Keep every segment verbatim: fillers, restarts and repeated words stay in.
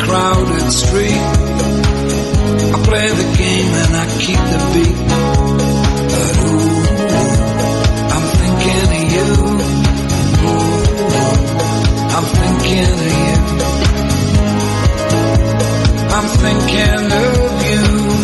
crowded street. I play the game and I keep the beat. But ooh, I'm thinking of you. Ooh, I'm thinking of you. I'm thinking of you.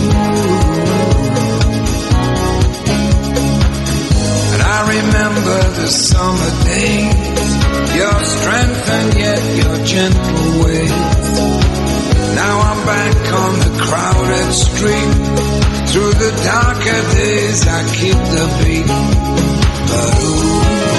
And I remember the summer days, your strength and yet your gentle ways. Now I'm back on the crowded street. Through the darker days I keep the beat. But ooh,